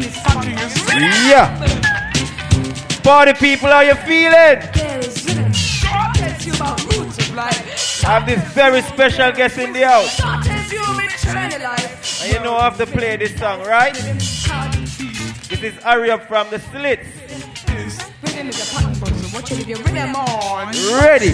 Yeah. Party people, how you feeling? I have this very special guest in the house. And you know I have to play this song, right? This is Hurry Up from the Slits. Ready?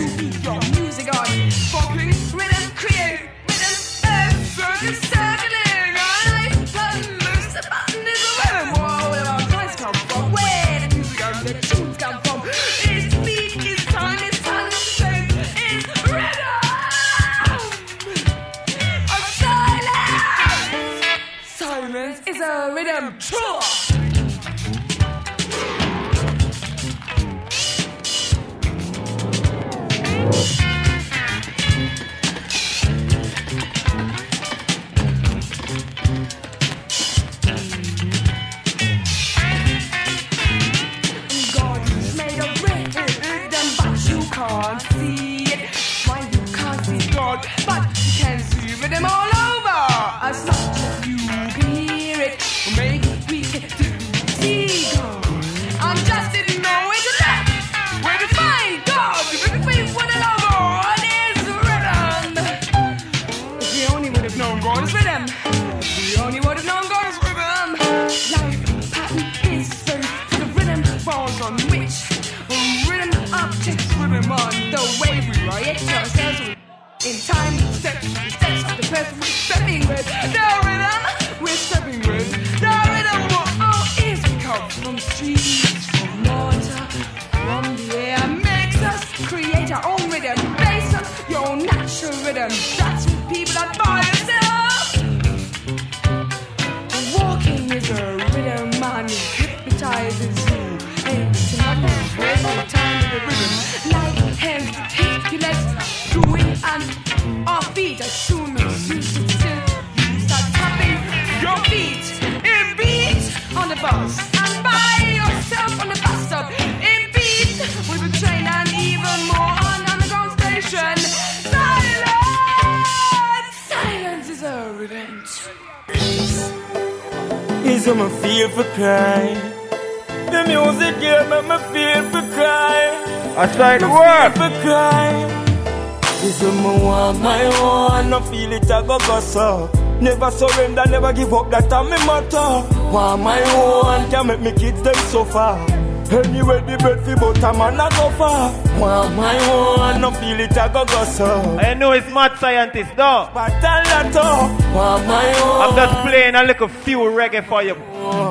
Silence is a rhythm. In time, steps of the person we're stepping with. The rhythm, we're stepping with. The rhythm, is we come from streets, from water, from the air. Makes us create our own rhythm. Based on your own natural rhythm. That's what people admire yourself. Walking is a rhythm, man. It hypnotizes you. It's another very time of the rhythm. Like hands, you let doing and our feet as soon as you sit still, you start tapping your feet in beat on the bus and by yourself on the bus stop in beat with the train and even more on underground station. Silence is a rhythm. Is my feel for cry. The music here make me feel for cry. I tried to work for cry. This is my one, no feel it, I go so. Never surrender, never give up, that time me matter. Want my own, can make me kids them suffer. Anyway, the bread fi butter man a go far. Want my own, no feel it, I go so. I know it's mad scientist, though. But tell that want my own. I'm just playing a little few reggae for you.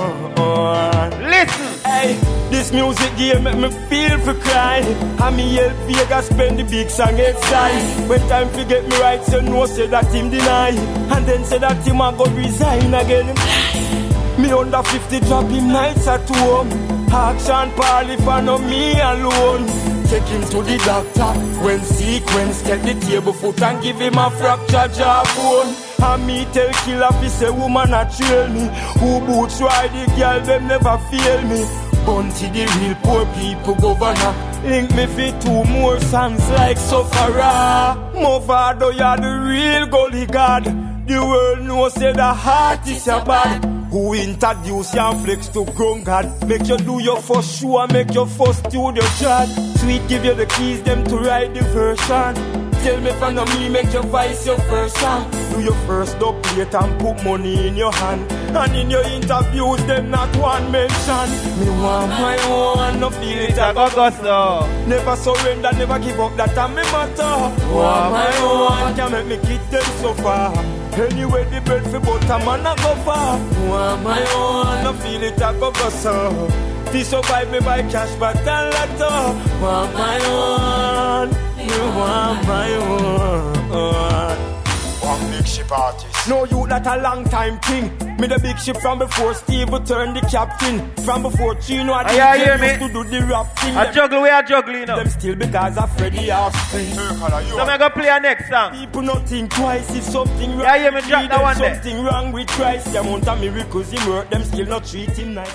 Listen. Hey, this music game make me feel for cry. And me help Vegas spend the big song inside. When time to get me right, so no say that him deny. And then say that him a go resign again. Me under 50 drop him nights at home. Action Paul if I know me alone. Take him to the doctor. When sequence take the table foot and give him a fractured jawbone. And me tell killer fi say woman a trail me. Who boots ride the girl them never fail me. Bunty the real poor people governor. Link me fi 2 more songs like Sufferer. Movado ya the real gully god. The world knows say the heart is your bad. Who introduce your flex to grown God. Make you do your first show and make your first studio shot. Sweet give you the keys them to write the version. Tell me from me make your voice your first song. Do your first dub plate and put money in your hand. And in your interviews them not one mention. Me want my own, no feel it I go so. Never surrender, never give up, that time me matter. Want my own, can make me kids them so far. Anyway the bread for butter man I go far. Want my own, no feel it I go so. This survive me by cash but a lot. Want my own, you want my own. One big ship artist. No you that a long time thing. Me the big ship from before Steve would turn the captain. From before Chino I used to do the rap thing. I juggle where I juggle you know. Them still because of Freddie Offspring. So I'm gonna play a next song. People not think twice if something wrong. Yeah, hear me drop that one there. Something wrong with Christ. The amount of miracles he work, them still not treat him nice.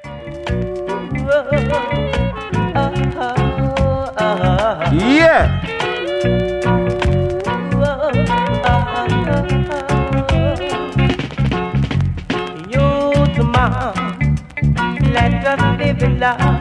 Yeah. Youth man, let us live in love.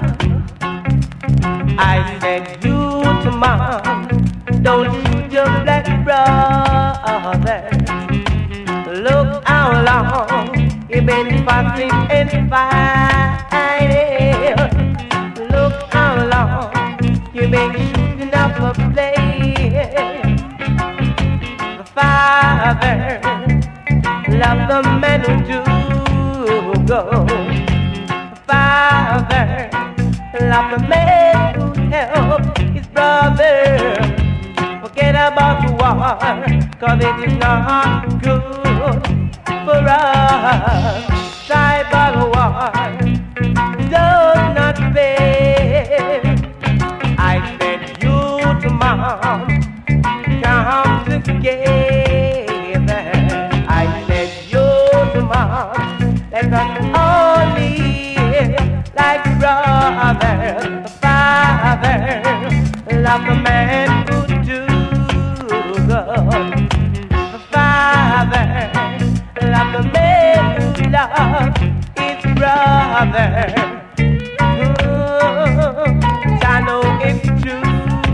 I said you to mom, don't shoot your black brother. Look how long you've been fussing and fighting. Look how long you've been shooting up a plane. The father love the man who do go. The father love the man who help his brother. Forget about the war, 'cause it is not good for us. Tribal war does not pay. I said you to mom, come together. I said you to mom, let us all live like brothers. The father love the man who do good. The father love the man who love his brother. I know it's true.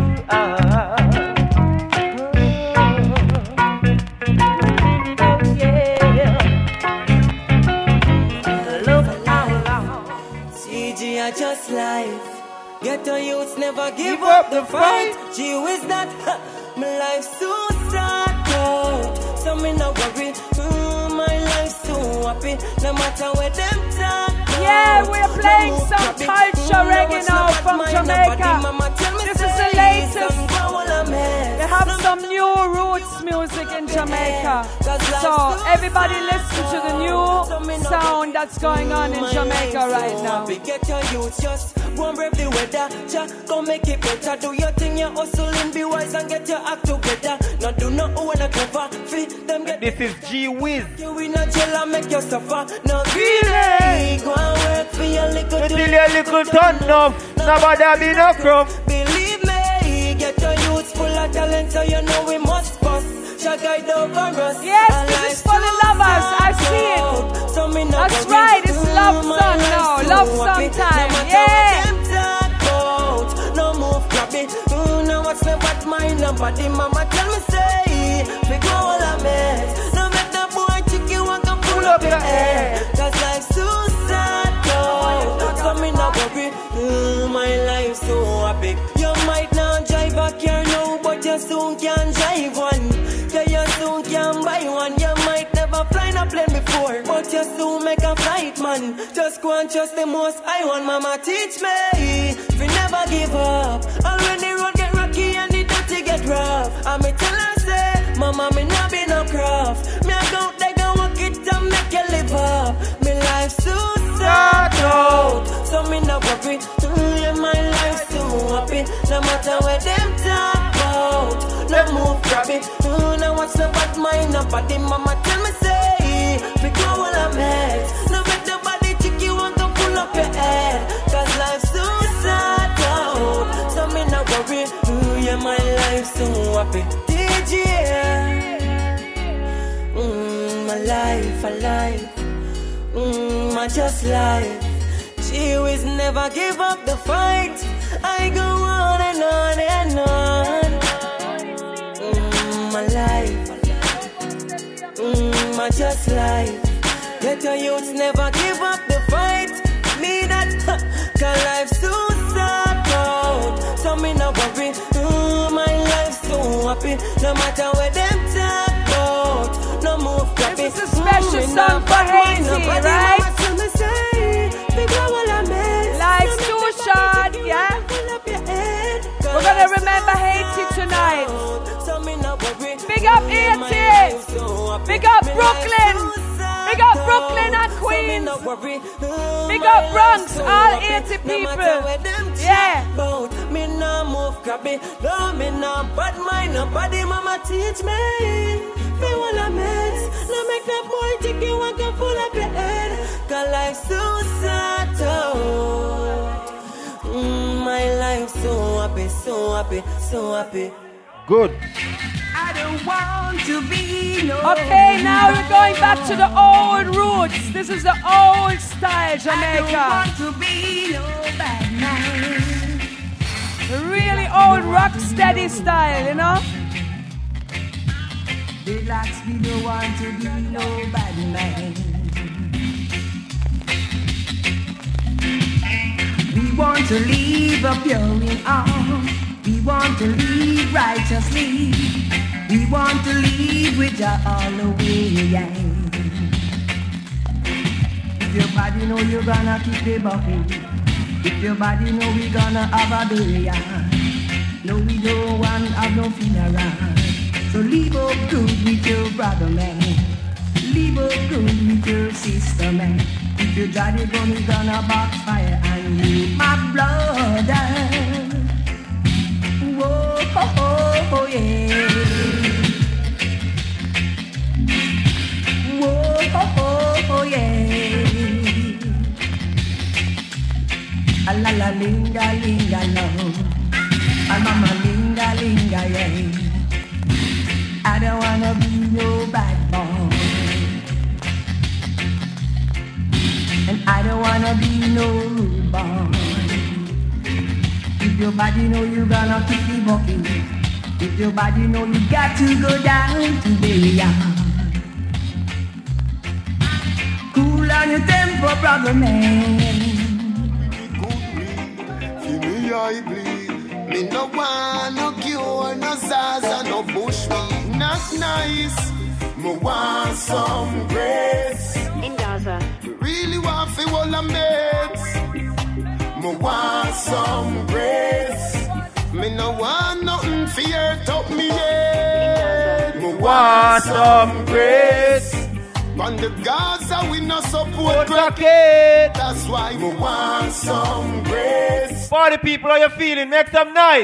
Just life. Get a youth, never give up the fight. Gee whiz that, my life's so sad out. So me no worry, my life's so happy. No matter where them talk. Yeah, we're playing some culture reggae now from Jamaica. This is the latest. They have some new roots music in Jamaica. So everybody listen to the new sound that's going on in Jamaica right now. Get your youth, just go and brave the weather. Go make it better. Do your thing, you're hustling, be wise and get your act together. Now do not wanna cover. Feed them get. This is G-Wiz. You in a jail and make you suffer. Now really go and work for your little. Until your little turn off. Nobody be no crop. Believe me, get your youth full of talent, so you know we must bust. Guide over us. Yes, this is for the lovers. I see it. That's right. It's love song now. Love song time. Yeah. No move, grab it. Now what's the bad mind? Nobody, mama, tell me say. Big all I met. No make the boy chick you want to pull up your head. 'Cause life's so sad. So me not worry. My life's so happy. You might not drive a car now, but you soon can drive one. You soon can buy one. You might never fly in a plane before, but you soon make a flight, man. Just go and trust the most I want. Mama teach me, if you never give up. And when the road get rocky and the dirty get rough, I me tell her say, Mama, me not be no craft. Me I go they go work it and make you live up. Me life so sad out, so me no worry. Yeah, my life so happy. No matter where them talk about, no move, grab it. Now what's the bad mind? Nobody, mama, tell me say, pick up all I'm at. No make nobody chick you want to pull up your head. 'Cause life's so sad out, so me no worry. Yeah, my life's so happy. DJ, my life, a life. My just life. She always never give up the fight. I go on and on and on. My life, my just life. Get your youth, never give up the fight. Me that, 'cause life's so sad out. So me no worry, my life's so happy. No matter where them talk about, no move happy. This is a special song for Haiti, right? Life's too short, yeah? We're gonna remember Haiti tonight. Big up Haiti. Big up Brooklyn. Big up Brooklyn and Queens. Big up Bronx, all 80 people. Yeah. Me no move crabby, no me no bad mind, nobody mama teach me. Me wanna mess, no make that boy chick you want to full up your head. 'Cause life's so sad out. My life so happy, so happy, so happy. Good. don't want to be no. Okay, now we're going back to the old roots. This is the old style, Jamaica. I don't want to be no bad man. The really old rock steady style, you know? Relax, we don't want to be no bad man. We want to live a pure in all. We want to live righteously. We want to live with Jah all the way. If your body know you're gonna keep the bucket. If your body know we gonna have a burial. No, we don't want to have no funeral. So live up good with your brother, man. Live up good with your sister, man. If your daddy gonna box fire and you, my brother. Whoa, oh, oh, yeah. Whoa, oh, oh, yeah. A la la linga linga no. A mama linga linga yeah. I don't wanna be no bad boy. And I don't wanna be no rude boy. If your body know you gonna keep me walking. If your body know you got to go down to the yard. Cool on your tempo, brother man. Feel me I bleed. Me no want no cure, no Zaza, no bushmeat. Not nice. Me want some grace. In Gaza. Really want fi all the mates. Me want some grace. Me no want nothing fear top me head. Me want some grace. On the Gaza we no support rocket. That's why we want some grace. Party people, how you feeling? Make some noise.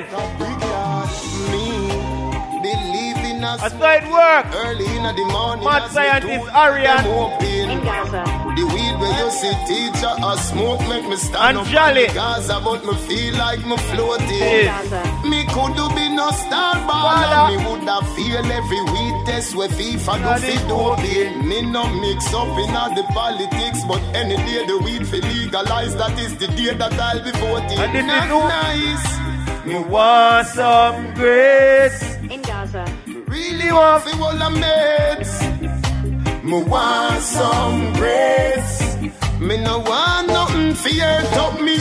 Me believe in us. I saw it work. Early in the morning. Mad scientist Arian. In Gaza. The weed where you see teacher or smoke make me stand and up jolly. in Gaza, but me feel like me floating. Yes. Me could do be no star baller. Me would have feel every weed test where FIFA do fit doping. Me no mix up in all the politics, but any day the weed fi legalize, that is the day that I'll be voting. And this not is nice. Me want some grace. In Gaza. Really want fi all the mates. Me want some grace. Me no want nothing fear top me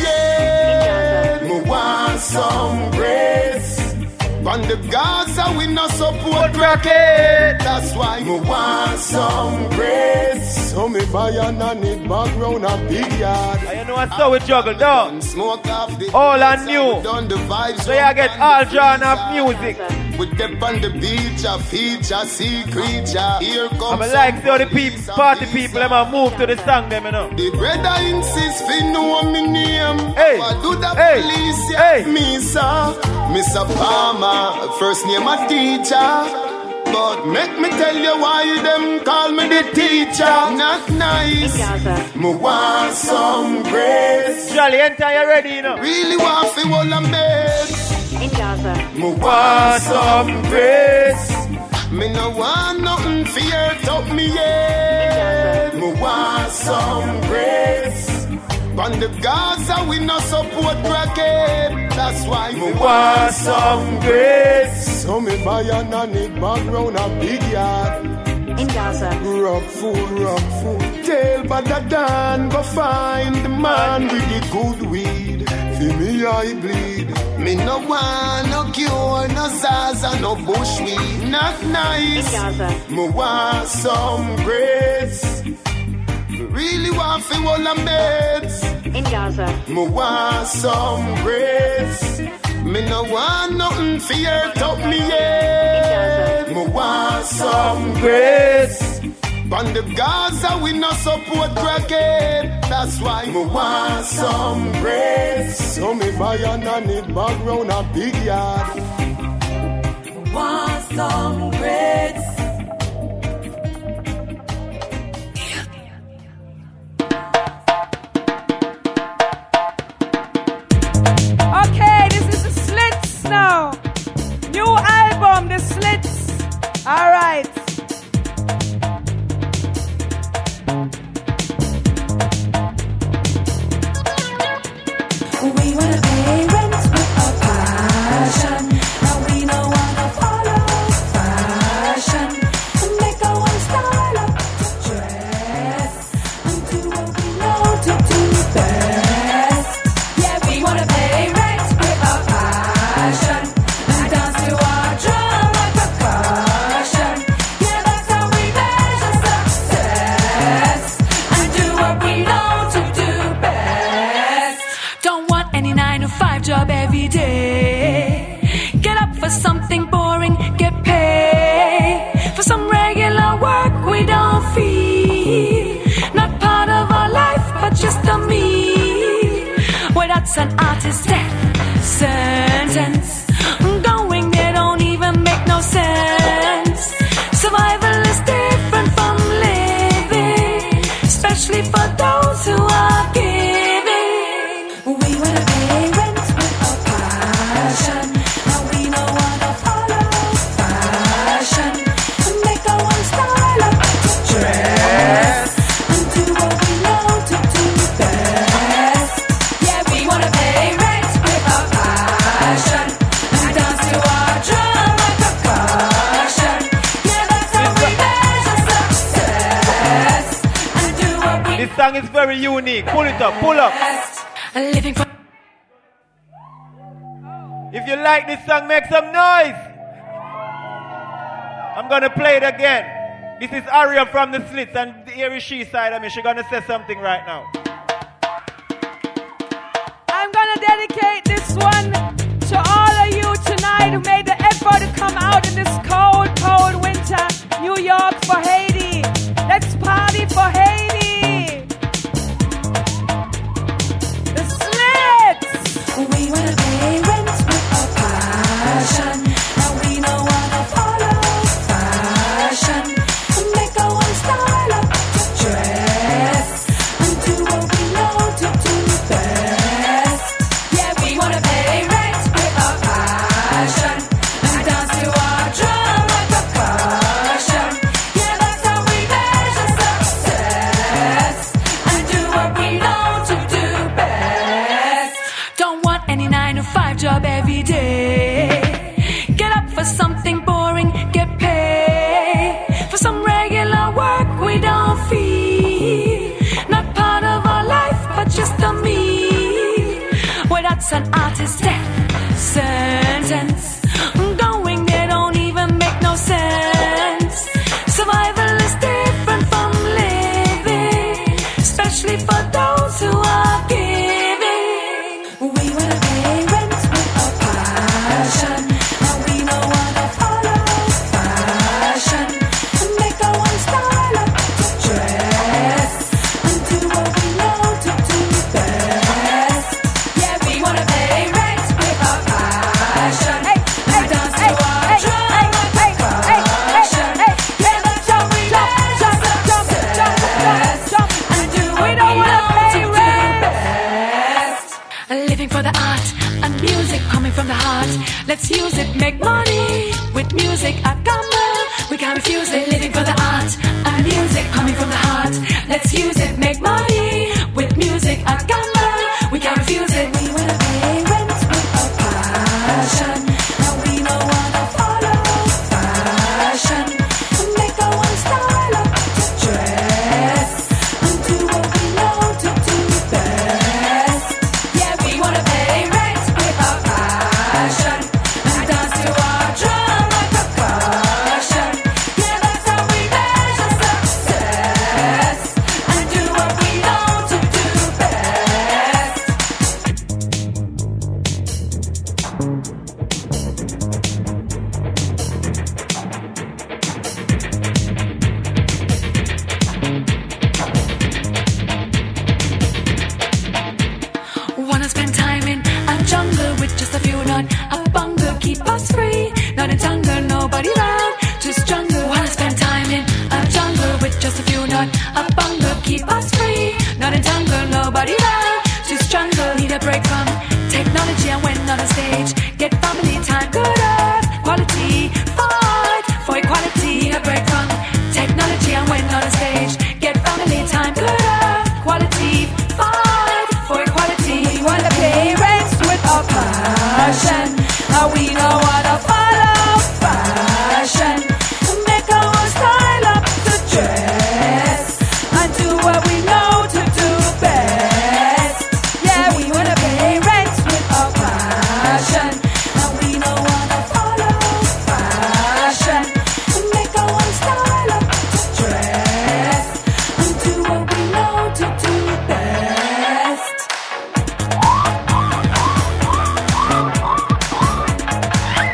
head. Me want some grace. On the Gaza we no support rocket. That's why me want some grace. So me buy a nanny background a big yard. You know what, so we juggle down. Smoke off the all and new. Done the vibes. So you get all genre of music. We dip on the beach, a feature, sea creature. Here comes. I'm like the other people, party people, I'm move to the song, them, you know. The brother insists fi know me name. Hey. What do the Hey. police Hey. me, sir? Mr. Palmer, first name a teacher. But make me tell you why them call me the teacher. Not nice. In Gaza. Me want some grace. Jolly, enter you ready, you know. Really want fi all the mates. In Gaza. Me want some grace. Me no want nothing fear top me head. Me want some grace. On the Gaza we no support rocket. That's why me want some grace. So me buy a nanny background a big yard. In Gaza. Rock food. Tell Bada Dan go find the man with the good weed. Feel me I bleed. Me no want no cure, no Zaza, no bushweed. Not nice. In Gaza. Me want some grace. Me really want fi all the mates. In Gaza. Me want some grace. Me no want nothing fear top me head. Me want some grace. On the Gaza we no support rocket. That's why me want some grace. So me buy a nanny background a big yard. Want some grace. Okay, this is the Slits now. New album, the Slits. that's an artist's death sentence. Going there don't even make no sense. Survival is different from living, especially for those who are giving. We wanna pay rent with our passion, and we know how to follow fashion, and make our own style of dress, and do what we know to do best. Yeah, we wanna pay rent with our passion, and dance to our drum like percussion. Yeah, that's how we measure success, and do what we This song is very unique. Pull it up, pull up. living for. If you like this song, make some noise. I'm gonna play it again. This is Aria from the Slits, and here is she side of me. She's gonna say something right now. I'm gonna dedicate this one to all of you tonight who made the effort to come out in this cold, cold winter. New York for Haiti. Let's party for Haiti. The Slits. We wanna pay rent with our passion, and we know how to follow fashion, and make our own style of dress, and do what we know to do best. Yeah, we wanna pay rent with our passion, and dance to our drum like percussion. Yeah, that's how we measure success, and do what we know to do best. Don't want any 9-to-5 job every day. Get up for something boring, get paid for some regular work we don't feel. Not part of our life, but just a me. Well, that's an artist's death sentence. Going there don't even make no sense. Survival is different from living, especially for those who are giving. We wanna pay rent with our passion, and we know how to follow fashion, and make our own style of dress, and do what we know to do best. Yeah, we wanna pay rent with our passion, and dance to our drum like percussion. Yeah, that's how we measure success, and do what we know to do best. Living for the art and music coming from the heart. Let's use it, make money with music. I gamble, we can't refuse it. Living for the art and music coming from the heart. Let's use it, make money with music. I gamble, we can't refuse it. We wanna pay rent with our passion, and we know how to follow fashion, and make our own style of dress, and do what we know to do best. Yeah, we wanna pay rent with our passion, and dance to our drum like percussion. Yeah, that's how we measure success, and do what we know to do best. Wanna spend time in a jungle with just a few, not a bungle. Keep us free, not in jungle, nobody round, just jungle. Wanna spend time in a jungle with just a few, not a bungle. Keep us free, not in jungle, nobody round, just jungle. Need a break from technology, and when on a stage, get family time, good earth, quality, fight for equality. Need a break from technology, and when on a stage, get family time, good earth, quality, fight for equality. We wanna pay rent with our passion, and we know how to follow fashion, and make our own style up to dress, and do what we know to do best. Yeah, we wanna pay rent with our passion, and we know how to follow fashion, and make our own style up to dress, and do what we know to do best.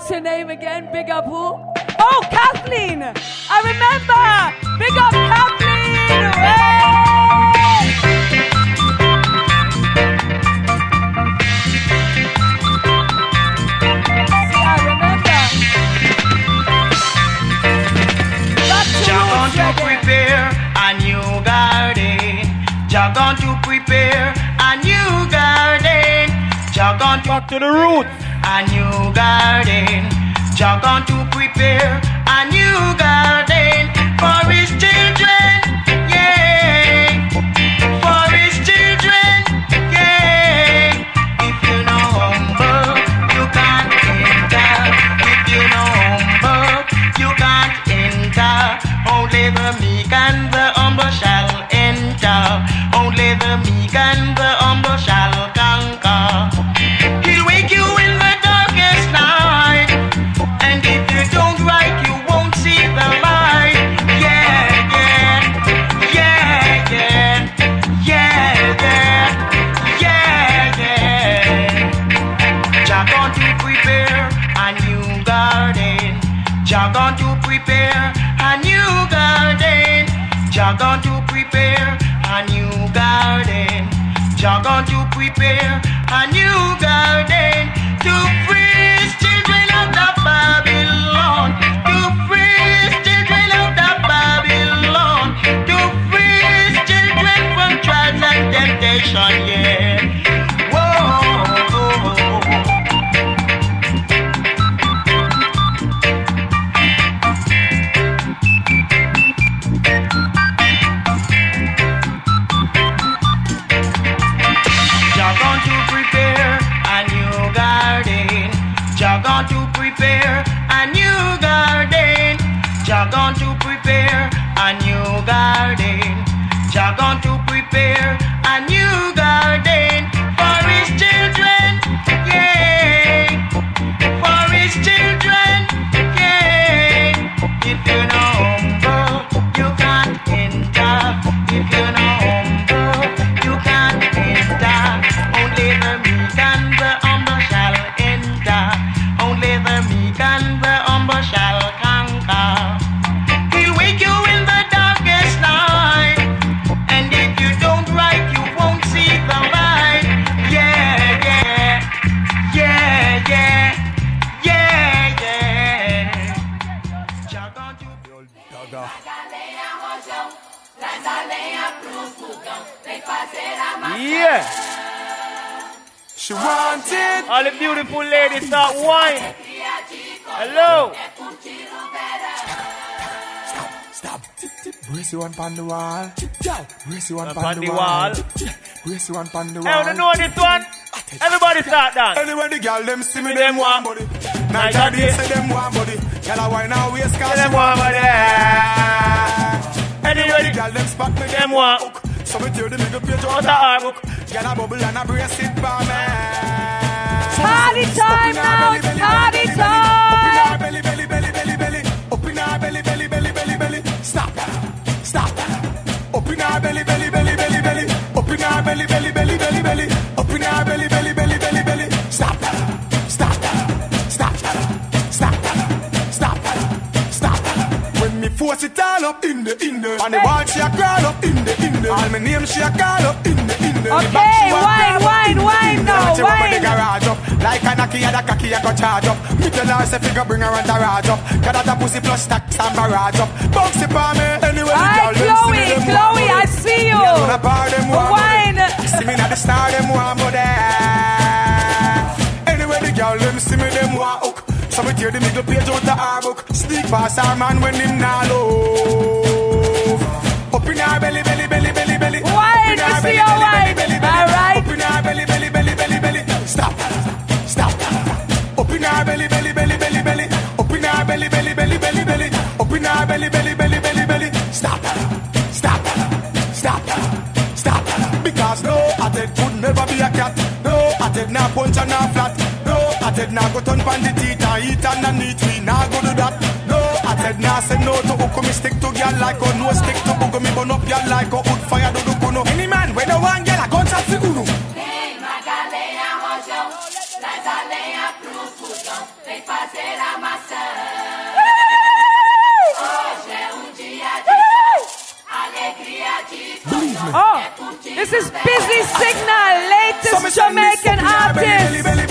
What's your name again? Big up who? Oh, Kathleen! I remember! Big up Kathleen! See, I remember. Jah going to prepare a new garden. Jah going to prepare a new garden. Jah going to back to the roots. A new garden. Jah going to prepare a new garden for his children. Yeah. For his children. Yeah. If you know humble, you can't enter. If you know humble, you can't enter. Only the meek and the humble shall enter. Only the meek and the humble shall conquer. He'll wake you in the darkest night, and if you don't write, you won't see the light. Yeah, yeah, yeah, yeah, yeah, yeah, yeah, yeah. Jah going to prepare a new garden. Jah going to prepare a new garden. Jah going to prepare a new garden. Jah going to prepare a new garden to free his children out of Babylon. To free his children out of Babylon. To free his children from trials and temptation. Yeah. Whoa. Jah going to prepare a new garden. Jah going to prepare a new garden. Jah going to prepare a new garden. Jah going to prepare a new garden for his children. Yeah. For his children. Yeah. If you know humble, you can't enter. If you know humble, you can't enter. Only the meek and the humble shall enter. Only the meek and the humble shall conquer. He'll wake you in the darkest night, and if you don't write, you won't see the light. Yeah, yeah, yeah, yeah, yeah, yeah. Jah going to Yeah. She wanted. All the beautiful ladies start wine. Hello. Stop. Brace you one on the wall. Brace you one Up on on the the wall. wall. Brace you one on the Hey, wall. you know this one? Everybody start dance. Anyway, the girl them see me, See them them want want. body. Night Night and and day day. say them want body. Girl a wine and waist cause Tell she them want what body. about Anyway, the girl them spot me, Them want. hook. So me tear the middle page Out out of the our book. Girl a bubble and a brace it for me. Party time now, it's party time. Up in our belly, belly, belly, belly, belly. Up in our belly, belly, belly, belly, belly. Stop. Up in our belly, belly, belly, belly, belly. Up in our belly, belly, belly, belly, belly. Up in our belly, belly, belly, belly, belly. Stop. When me force it all up in the. On the wall she a crawl up in the. All my name she a call up in the. Okay, wine now, The wine. garage up. Like a knocky and a cocky I go charge up. Me tell her say figure bring her and garage up. Got that pussy plus stacks and barrage up. Bounce it for me. Anyway, Hi, Chloe, I see you. Wine. See me now the star them want but anyway, the girl them see me them want hook. So me tear the middle page out the our book. Sneak past our man when him nah love. Up in our belly, belly, belly, belly, belly. Wine, I see your wine. All right. Up in our belly, belly, belly, belly, belly. Stop. Up in our belly, belly, belly, belly, belly. Up in our belly, belly, belly, belly, belly. Up in our belly, belly, belly, belly, belly. Stop. Because no atted could never be a cat. No atted nah punch and nah flat. No atted nah go turn pan the teeth and eat and nah neat. We nah go do that. No atted nah say no to hook me stick to girl like a no stick to book me burn up girl like a wood fire do do no. Any man when no one girl a gunshot fi uno. traz a lenha pro fogão, vem fazer a maçã. Hoje é dia de alegria de Oh, this is Busy Signal, latest Jamaican artist.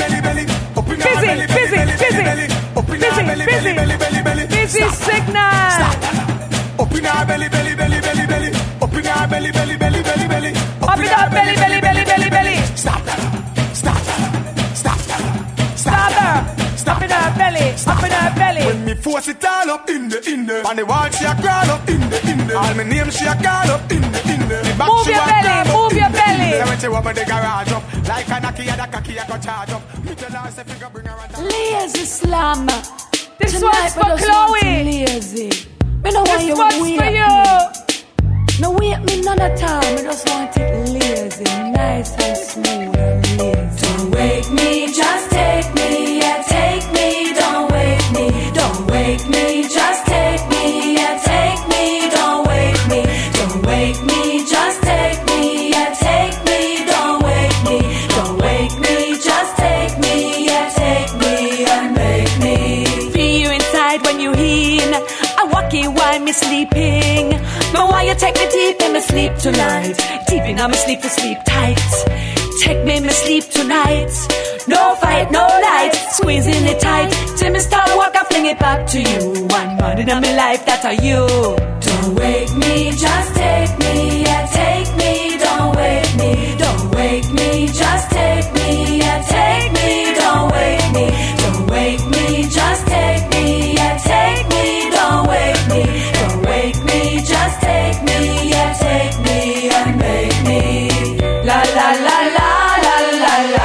Busy Signal. Up in our belly, belly, belly, belly, belly. Up in our belly, belly, belly, belly, belly. Up in our belly, belly, belly, belly, belly. Stop that. Stop that. Stop that. Stop that. Up in our belly, up in our belly. When me force it all up in the. On the wall she a crawl up in the. All my name she a call up in the. Move your belly, move your belly. When she open the garage up, like a knocky and a cocky I go charge up. Me tell her say figure bring her on. Lazy Slam. This one's for Chloe. Lazy. Me no want This you one's wake for me. you. No wake me none at all. Me just want it lazy, nice and smooth and lazy. Don't wake me, just take me, yeah, take me. Don't wake me, don't wake me, just take me, yeah, take me. Don't wake me, don't wake me, just take me, yeah, take me. Don't wake me, don't wake me, just take me, yeah, take me and make me feel you inside when you heal. I walk you while me sleeping. But why you take me deep in my sleep tonight? Deep in my sleep to sleep tight. Take me in my sleep tonight. No fight, no light. Squeezing it tight. Till me start walk, I fling it back to you. One man in my life, that are you. Don't wake me, just take me, yeah, take me. Don't wake me, don't wake me, just take me, yeah, take me. Don't wake me, don't wake me, just take me, yeah, take me. Don't wake me, don't wake me, just take me, yeah, take me and make me. La la la la la la la.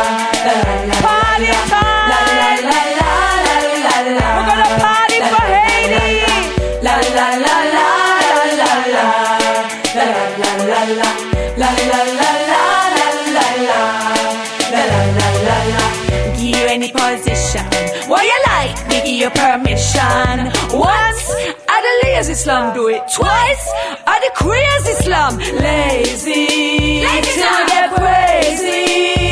Party time. La la la la la la la. We're gonna party for Haiti. La la la la la la la. La la la la la la la la la la. La la la la la. Give you any position. What you like, me give you permission. Once, I the lazy slum, do it twice. I the crazy slum, lazy. Till we get crazy.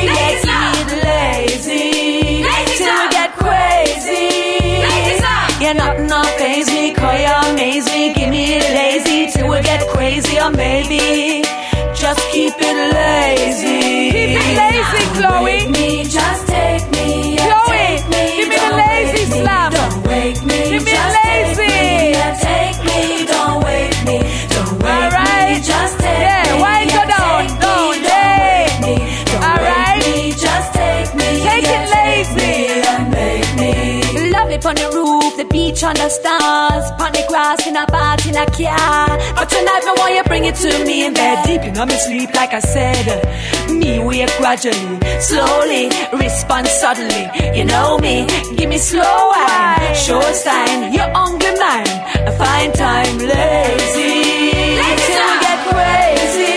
Lazy. Till we get crazy. You're not phase me, call you amaze me. Give me it lazy till we get crazy, or maybe just keep it lazy. Keep it lazy, Chloe. Wake me, just take me, yeah, Chloe, take me. give me the Don't lazy wake me, slam. Don't wake me, Give me just lazy. take me, yeah, take me. Don't wake me, don't wake All right. me, just take Yeah, me. why go yeah, down? take Down, me. hey. Don't wake me, don't All wake right. me, just take me. Take yeah, it lazy. Take me and make me. Lovely on the roof, the beach on the stars, on the grass in a bath in a car. But tonight I want you bring it to me in bed, deep in my sleep like I said. Me wake gradually, slowly, respond suddenly. You know me, give me slow wine, show sign, you're hungry mind. I find time lazy, till we get crazy.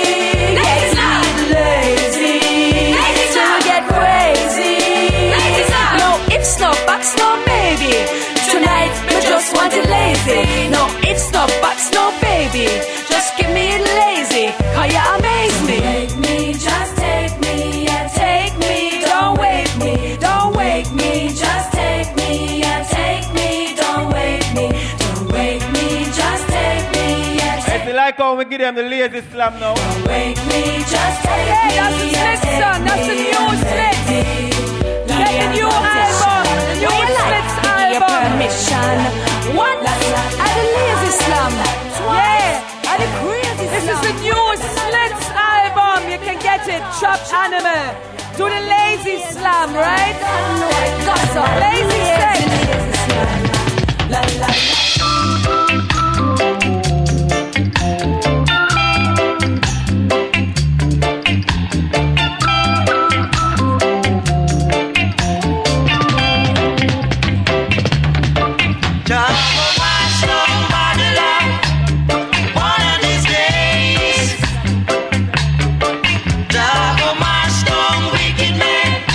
Lazy, till we get crazy. No ifs, no buts, no maybe. Tonight, me just want it lazy. No ifs, no buts, no baby. Just give me it lazy, cause you amaze me. Wake me, just take me, yeah, take me. Don't wake me, don't wake me, just take me, yeah, take me. Don't wake me, don't wake me, just take me, yeah, If take you like how we give them the lazy slam now. Don't wake me, just take Hey, me, that's the yeah, Slits take son, that's the me, new and Slits. take me. Get the new album, the new Slits Give you album. permission. Once, I the lazy slum. Yeah, I the crazy this is slum. the new Slits album. You can get it, Chop Animal. Do the lazy slam, right? Lazy sex. La la.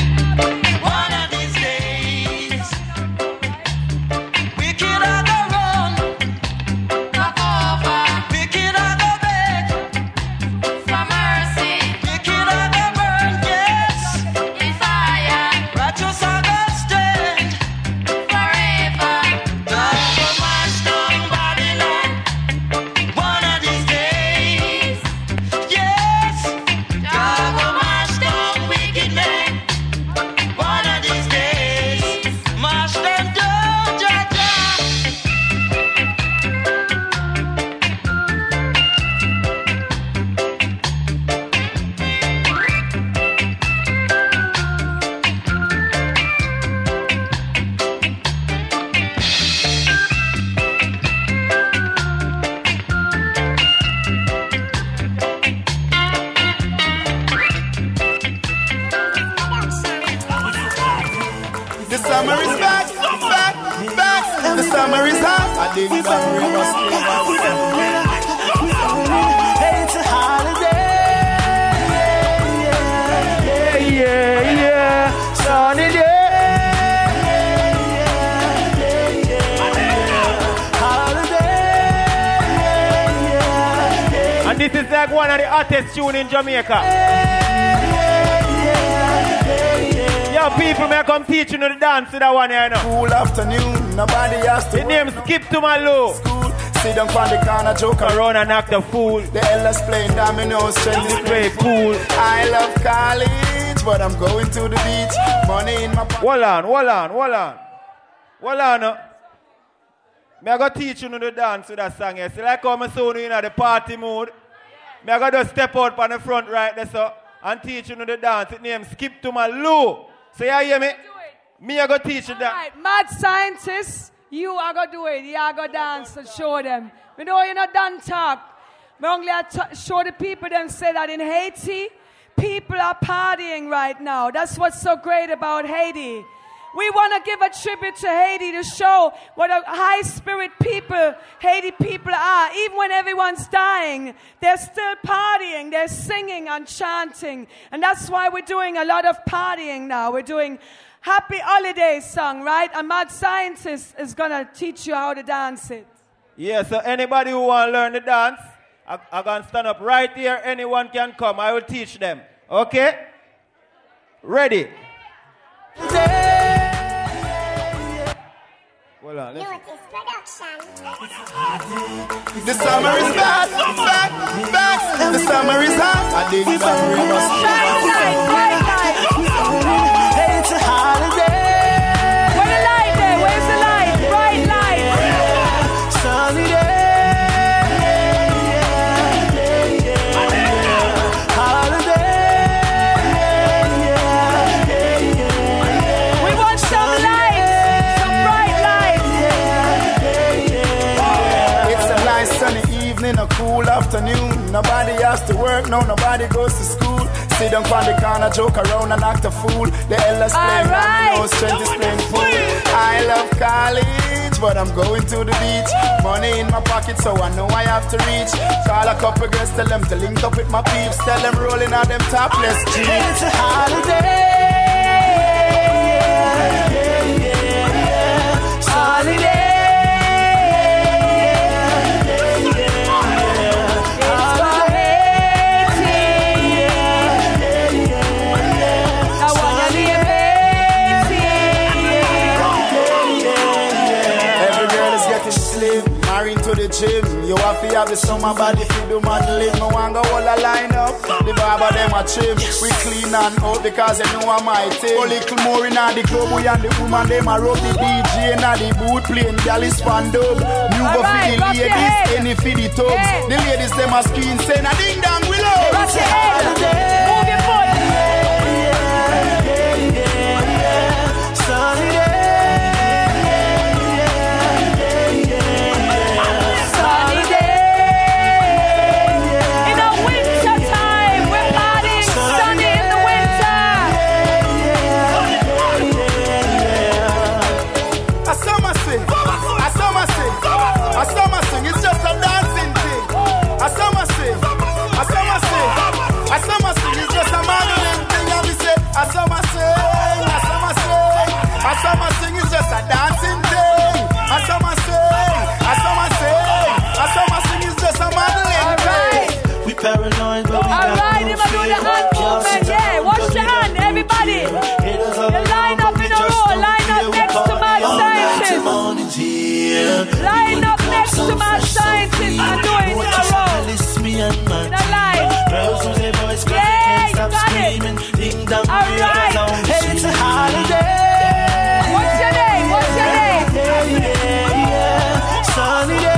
Wicked are the road. The summer is back, back, back. The summer is hot. I dig it. Hey, it's a holiday. Yeah. Sunny day. And this is like one of the hottest tunes in Jamaica. Yo, people, may I come teach you the dance to that one here now. Cool afternoon, nobody has to. The name Skip to my low. School, sit down on the corner, joke around and act a fool. The elders playing dominoes, strength is play pool. I love college, but I'm going to the beach. Money in my pocket. Hold on. Me I go teach you the dance to that song here. See like how I'm soon in the party mood. Me I go just step out on the front right there so and teach you the dance. It name Skip to my low. So you hear me? Me I go teach you that. Right, mad scientists, you are going to do it. You are going to dance and show them. We know you're not done talk. We only show the people them say that in Haiti, people are partying right now. That's what's so great about Haiti. We want to give a tribute to Haiti to show what a high spirit people Haiti people are. Even when everyone's dying, they're still partying, they're singing and chanting. And that's why we're doing a lot of partying now. We're doing Happy Holidays song, right? A mad scientist is going to teach you how to dance it. Yeah, so anybody who want to learn the dance, I'm going to stand up right here. Anyone can come. I will teach them. Okay? Ready? Hold on, listen. The summer is back, back, back. The summer is hot. I dig it. Hey, it's a holiday. Where's the light there? Where's the light? Bright light. Sunny day. In a cool afternoon, nobody has to work, no, nobody goes to school. Sit down on the corner, joke around and act a fool. The elders playing dominoes, strength is playing pool. I love college, but I'm going to the beach. Money in my pocket, so I know I have to reach. Call a couple girls, tell them to link up with my peeps. Tell them rolling out them topless jeans. It's a holiday. Holiday. Gym. You have to have the summer body for the modeling. No one go all a line up. The barber them a trim. We clean and out because you know I'm my team. A little more in the club, we and the woman them a rub the DJ in the boot playing galley span dub. New go for the ladies, any for the tubs. The ladies them a screen saying a ding dong we love. Rock your head. Move your foot. Sunny day. Paranoid, but we alright, you do the hand movement, yeah. Wash your hand, everybody. You line up in a row, line up next to my scientist. Line up next to my scientist and do it in a row. In a line. Yeah, you got it. Alright. Hey, it's a holiday. What's your name? What's your name? Sunny day.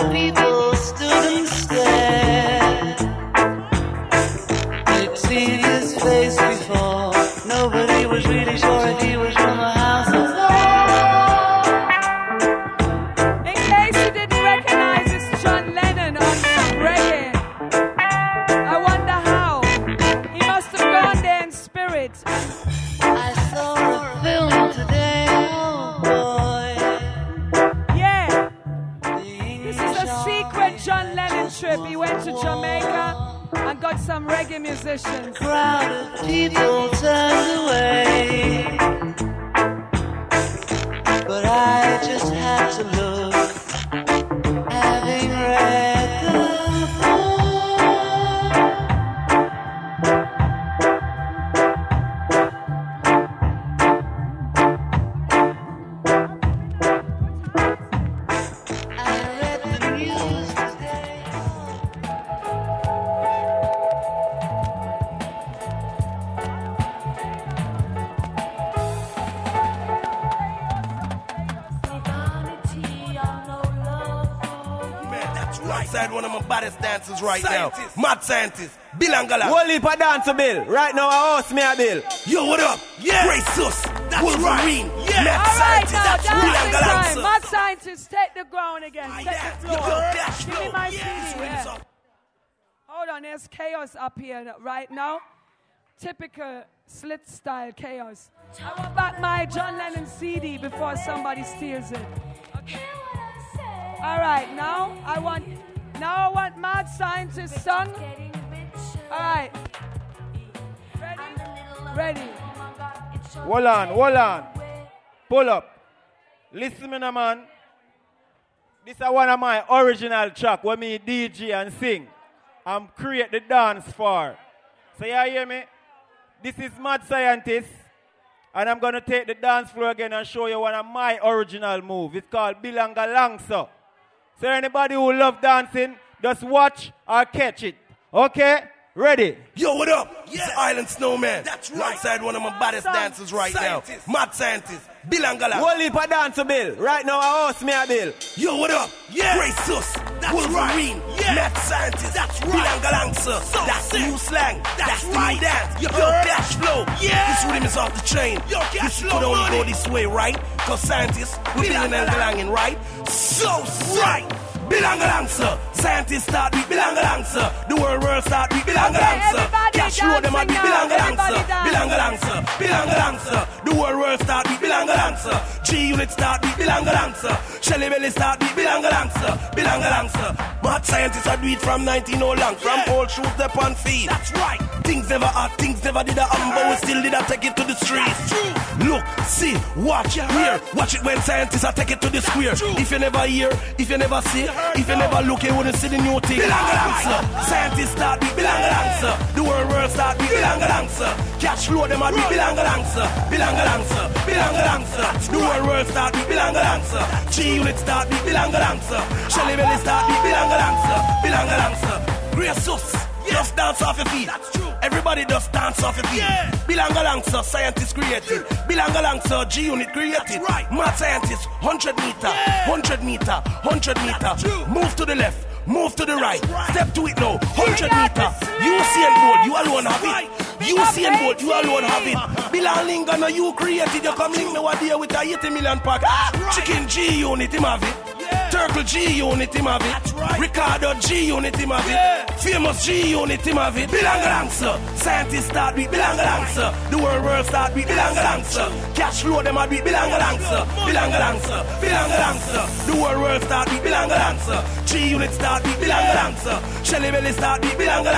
of people stood and stared. They'd seen his face before. Nobody was really sure if he was from a house of law. In case you didn't recognize, it's John Lennon on some reggae. I wonder how. He must have gone there in spirit. I saw a film today, oh boy. Yeah. This is a secret John Lennon trip. He went to Jamaica and got some reggae musicians. Crowd of people turned away, but I just had to look, having read the one of my baddest dancers right now. Mad scientist, Bill Angala. Whole heap of dancer, Bill. Right now, I host me a Bill. Yo, what up? Yeah. Grace Sus. That's Wolverine. Right. Yeah. Mad scientist. Now, That's Bill Angala. time. Mad scientists, take the ground again. Take the floor. Give me my CD. Yeah. Hold on, there's chaos up here right now. Typical slit style chaos. I want back my John Lennon CD before somebody steals it. Okay. All right, now I want Mad Scientist song. All right. Ready. Hold on. Pull up. Listen me now, man. This is one of my original track where me DJ and sing. I'm create the dance for. So you hear me? This is Mad Scientist. And I'm going to take the dance floor again and show you one of my original moves. It's called Bilanga Langsa. So anybody who love dancing, just watch or catch it. Okay? Ready? Yo, what up? Yeah. It's Island Snowman. That's right. Alongside one of my baddest dancers right now. Mad scientist, Bill Angala. Whole heap of dancer, Bill. Right now, I host me a Bill. Yo, what up? Yeah. Grace Sus. That's Wolverine. Right. Yeah. Mad scientist. That's right. Bill Angala, sir. So that's the new slang. That's the new dance. Yo, cash flow. Yeah. This rhythm is off the chain. Yo, cash flow. Could only go this way, right? Cause scientists, we're Bill Angala, right? So right. Bilanga sir. Scientists start with Bilanga sir. The world start with Bilanga sir. Cash flow them at with Bilanga sir. Bilanga sir. Bilanga sir. The world start with Bilanga sir. G-Unit start with Bilanga sir. Shelly Belly start with Bilanga sir. Bilanga sir. Mad scientists are do it from 19 long. From old shoes up on feet. That's right. Things never hard, things never did a but we still did a take it to the streets. Look, see, watch, hear. Watch it when scientists are take it to the square. If you never hear, if you never see, if you never look, you wouldn't see the new thing. Bilanga scientists start with Bilanga. The world start with Bilanga. Cash flow them at with Bilanga. Bilanga. The world start with Bilanga. G-Unit start with Bilanga. Shelly Belly start with Bilanga. Grace Sus. Just dance off your feet. That's true. Everybody just dance off your feet. Yeah. Bilanga Langsa, scientists created. Bilanga Langsa, G-Unit created. That's right. Mad scientists, 100 meter, yeah. 100 meter, 100 meter. Move to the left, move to the right. Step to it now, 100 meter. Usain Bolt, you alone have it. Usain Bolt, you alone have it. Bilanga, no, you created. You come link me one day with a 80 million pack. Right. Chicken G-Unit, him have it. Turtle G-Unit, him have it. That's right. Ricardo G-Unit, him have it. Yeah. Famous G-Unit, him have it. Bilanga Langsa. Scientists start with Bilanga Langsa. The world start with Bilanga Langsa. Cash flow them at with Bilanga Langsa. Bilanga Langsa. The world start with Bilanga Langsa. G-Unit start with Bilanga Langsa. Shelly Belly start with Bilanga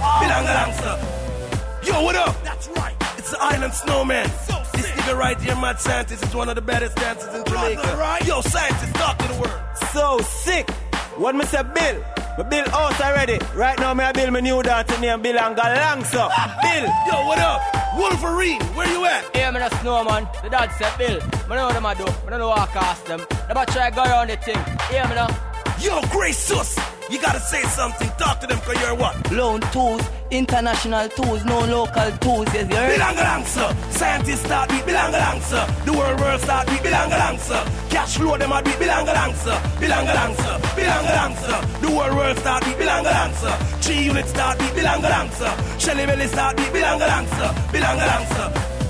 Langsa. Yo, what up? That's right. It's the Island Snowman. This nigga right here, Mad Scientist, is one of the baddest dancers in Jamaica. Right. Yo, scientists, talk to the world. So sick. What me say, Bill? Me Bill house already. Right now, me build my new dancer named Bill Angala. Bill. Yo, what up? Wolverine, where you at? Yeah, me the Snowman. The dad said, Bill, I know what them I do. I don't know how I cast them. They might try to go around the thing. Yeah, me know. Yo, Grace Sus. You gotta say something. Talk to them, cause you're what? Lone tooth. International tools, no local tools, yes, you heard? Belong along, sir. Scientists start beat, belong along, sir. The world start beat, belong along, sir. Cash flow, them a beat, belong along, sir. Belong along, sir. Belong along, sir. The world start beat, belong along, sir. 3 units start beat, belong along, sir. Shelly Belly start beat, belong along, sir. Belong along, sir.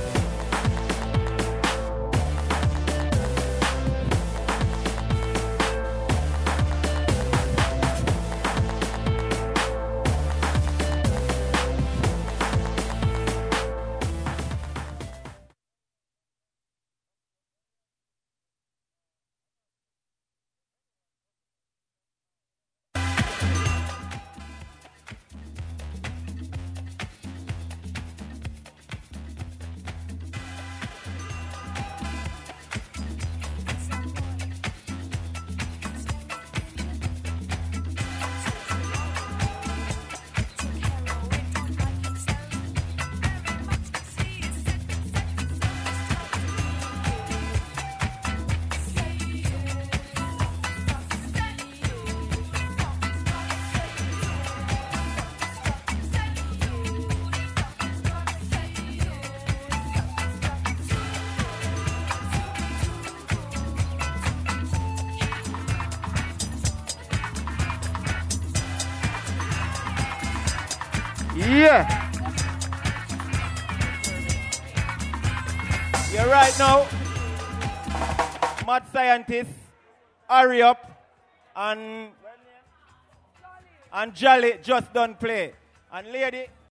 Yeah. You're right now. Mad scientists, hurry up, and Jolly just done play. And lady,